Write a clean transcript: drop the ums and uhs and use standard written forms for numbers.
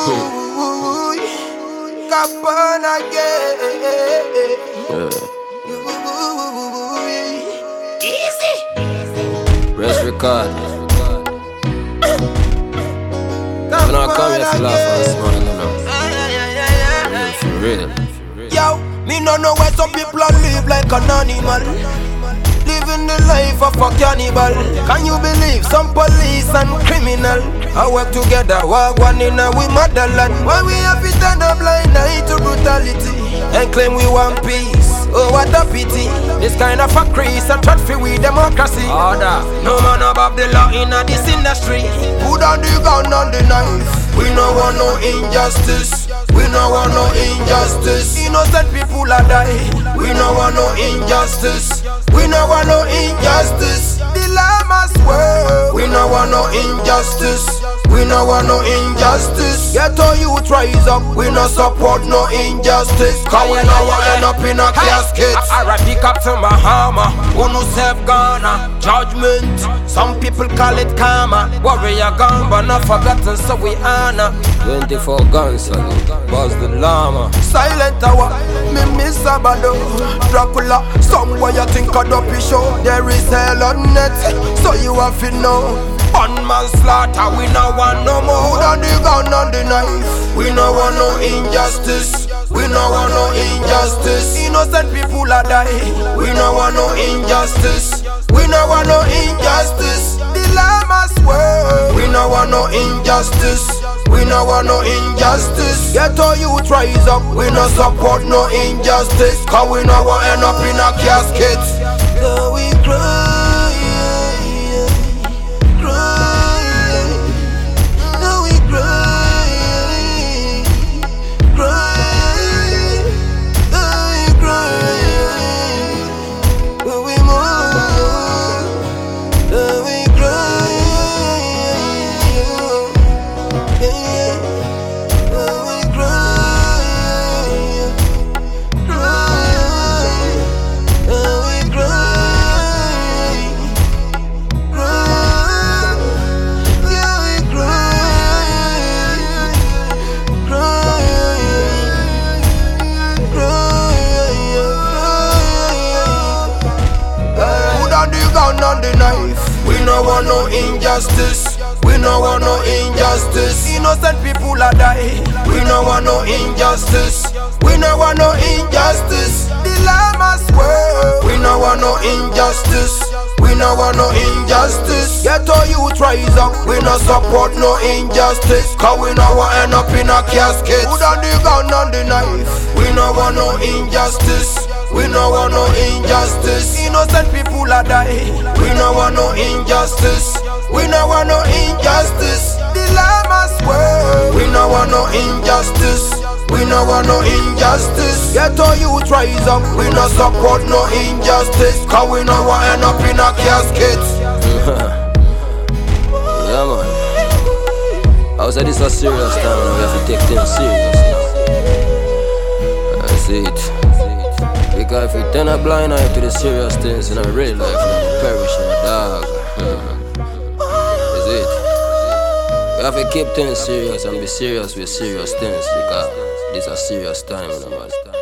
Capone again. Easy. Press record. When I come here to laugh and smile, for real. Yo, me no know where some people live like an animal, living the life of a cannibal. Can you believe some police and criminal I work together, walk one in a we motherland? Why we have to turn a blind eye to brutality and claim we want peace? Oh, what a pity. This kind of a crease and try free with democracy. Order. No man above the law in this industry. Put on the gun and the knife. We no want no injustice. We no want no injustice. Innocent people are dying. We no want no injustice. We no want no injustice. The llama swear. We no want no injustice. We no want no injustice. Get all youth rise up. We no support no injustice. Cause we no want end up in a casket. I pick up to Bahama. Who no self Ghana. Judgment. Some people call it karma. Warrior gun but not forgotten, so we honor. 24 guns, salute. Buzz the llama. Silent hour. Me miss Sabado. Dracula. Somewhere you think a dopey show. There is hell on net, so you have to know. One man slaughter, we no want no more. Put on the gun and the knife. We no want no injustice. We no want no injustice. Innocent people are dying. We no want no injustice. We no want no injustice. The llama swear. We no want no injustice. We no want no injustice. Get all youth rise up. We no support no injustice. Cause we no want end up in a casket. So we cry. On the knife. We no want no injustice. We no want no injustice. Innocent people are dying. We no want no injustice. We no want no injustice. The llama swear. We no want no injustice. We no want no injustice. Get all youth rise up. We no support no injustice. Cause we no want end up in a casket. Put on the gun and the knife. We no want no injustice. We no want no injustice. Innocent people are dying. We no want no injustice. We no want no injustice. The llama swear. We no want no injustice. We no want no injustice. Get all youth rise up. We no support no injustice. Cause we no want end up in a casket. Yeah, man. I was this a serious time and we have to take things serious now. That's it. Because if we turn a blind eye to the serious things in our real life, we'll perish in a dog. Is it? We have to keep things serious and be serious with serious things because this is a serious time, man.